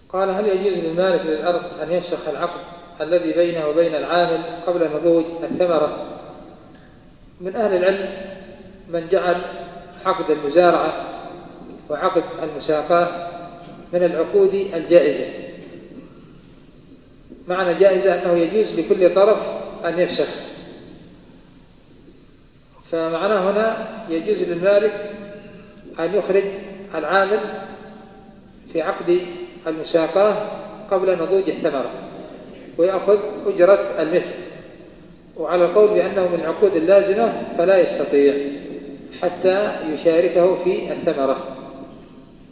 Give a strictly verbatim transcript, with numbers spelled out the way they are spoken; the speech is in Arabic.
قال: هل يجوز للمالك للأرض أن يفسخ العقد الذي بينه وبين العامل قبل نضوج الثمرة؟ من أهل العلم من جعل عقد المزارعة وعقد المساقاة من العقود الجائزة. معنى جائزة أنه يجوز لكل طرف أن يفسخ، فمعناه هنا يجوز للمالك أن يخرج العامل في عقد المساقاة قبل نضوج الثمرة ويأخذ أجرة المثل، وعلى القول بأنه من العقود اللازمة فلا يستطيع حتى يشاركه في الثمرة.